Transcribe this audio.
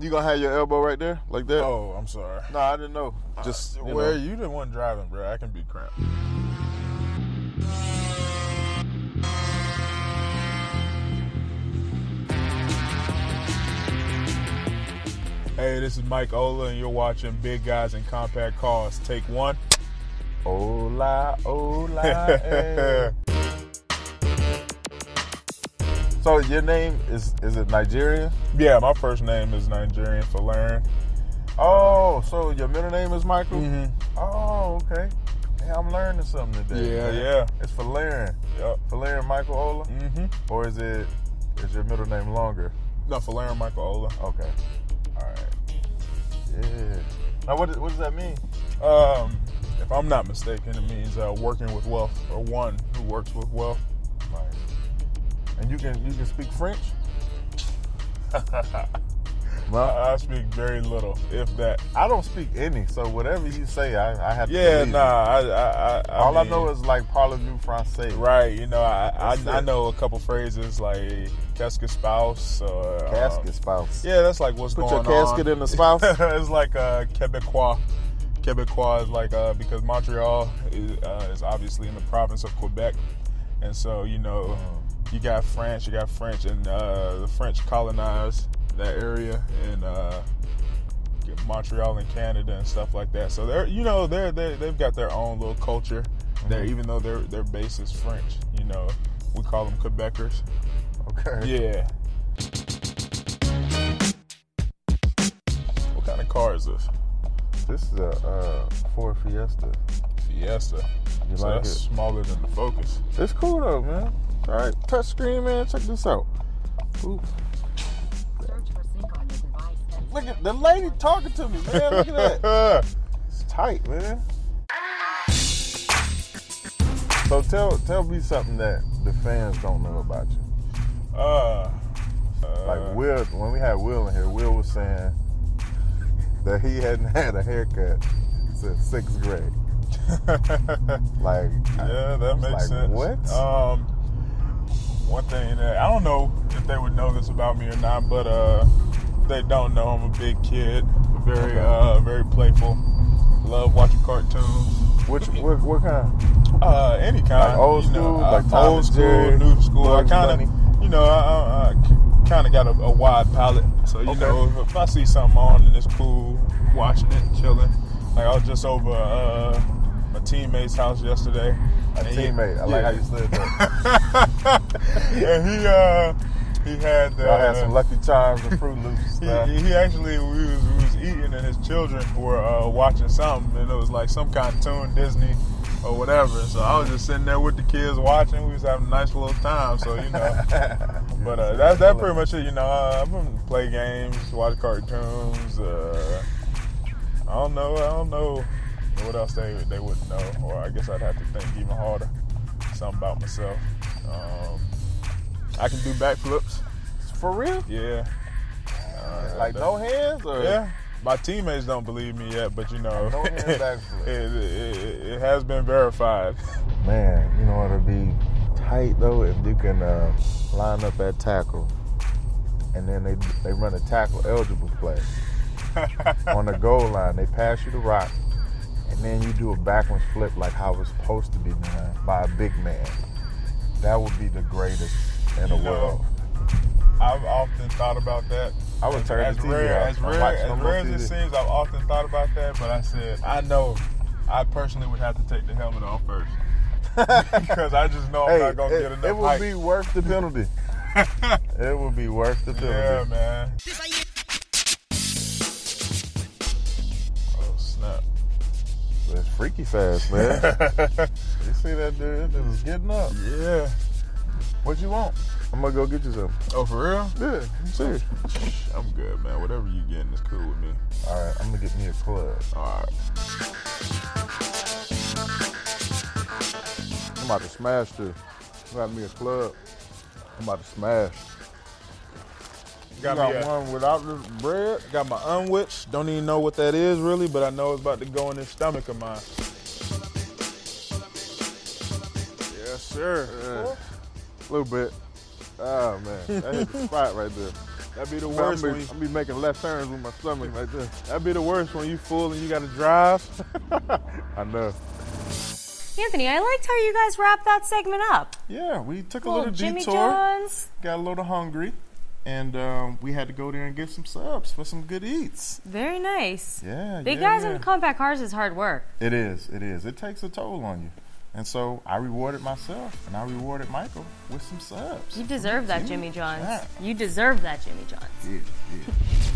You gonna have your elbow right there, like that? Oh, I'm sorry. No, I didn't know. Just Well, you the one driving, bro. I can be cramped. Hey, this is Mike Ola, and you're watching Big Guys in Compact Cars. Take one. Hola, hola. Hey. So your name is it Nigerian? Yeah, my first name is Nigerian for Laren. Oh, so your middle name is Michael? Mm-hmm. Oh, okay. Hey, I'm learning something today. Yeah, man. yeah. It's Falaren. Yep. Falaren Michael Ola? Mm-hmm. Or is your middle name longer? No, for Laren Michael Ola. Okay. All right. Yeah. Now, what does that mean? If I'm not mistaken, it means working with wealth, or one who works with wealth. Right. And you can speak French? Well, I speak very little, if that. I don't speak any, so whatever you say, I have to Yeah, believe nah. it. All I know is like parlez-vous français. Right, you know, I know a couple phrases like casque spouse. Or, casket spouse. Yeah, that's like what's Put going on. Put your casket in the spouse? It's like Quebecois. Quebecois is like, because Montreal is obviously in the province of Quebec. And so, you know, you got French, and the French colonized that area in Montreal and Canada and stuff like that. So they've got their own little culture there, even though their base is French. You know, we call them Quebecers. Okay. Yeah. What kind of car is this? This is a Ford Fiesta. Fiesta. You So like that's it? smaller than the Focus. It's cool though, man. All right, touch screen, man. Check this out. Oops. Look at the lady talking to me, man. Look at that. It's tight, man. So tell me something that the fans don't know about you. Like Will, when we had Will in here, Will was saying that he hadn't had a haircut since 6th grade. Like, yeah, that makes like, sense. What? One thing that I don't know if they would know this about me or not, but they don't know I'm a big kid, very playful, love watching cartoons. What kind? Any kind. Like old school, like Tom old and school, Jerry, new school. I Bugs kind Bunny. of, I kind of got a wide palette. So you Okay. know, if I see something on and it's cool, watching it, chilling. Like I was just over my teammate's house yesterday. A teammate. I like how you said that. And he had Y'all had some Lucky Charms and Fruit Loops and stuff. he actually we was eating and his children were watching something, and it was like some cartoon, Disney or whatever. So I was just sitting there with the kids watching. We was having a nice little time. So you know, but that's pretty much it. You know, I've been play games, watch cartoons. I don't know what else they wouldn't know, or I guess I'd have to think even harder. Something about myself. I can do backflips. For real? Yeah. Like no hands? Or? Yeah. My teammates don't believe me yet, but you know, No hands backflip. it has been verified. Man, you know it'll be tight though if you can line up at tackle, and then they run a tackle eligible play on the goal line. They pass you the rock, and then you do a backwards flip like how it's supposed to be done by a big man. That would be the greatest in the world. I've often thought about that. I would turn as the TV rare off. as I'm rare watching no more as it TV. seems. I've often thought about that, but I said I know I personally would have to take the helmet off first because I just know I'm not gonna get enough. It would be worth the penalty. It would be worth the penalty. Yeah, man. Oh snap! It's freaky fast, man. You see that dude that was getting up? Yeah. What you want? I'm gonna go get you something. Oh, for real? Yeah, I'm serious. I'm good, man. Whatever you getting is cool with me. All right, I'm gonna get me a club. All right. I'm about to smash this. Got me a club. I'm about to smash. Got you me got one without the bread? Got my unwich. Don't even know what that is really, but I know it's about to go in this stomach of mine. Yes, sir. A little bit. Oh man, that hit the spot right there. That'd be the worst when I'll be making left turns with my stomach like this. That'd be the worst when you full and you got to drive. I know. Anthony, I liked how you guys wrapped that segment up. Yeah, we took a Little little Jimmy detour, John's. got a little hungry, and we had to go there and get some subs for some good eats. Very nice. Yeah, Big yeah, guys in compact cars is hard work. It is. It takes a toll on you. And so I rewarded myself, and I rewarded Michael with some subs. You deserve that, Jimmy John's. Yeah. You deserve that, Jimmy John's. Yeah.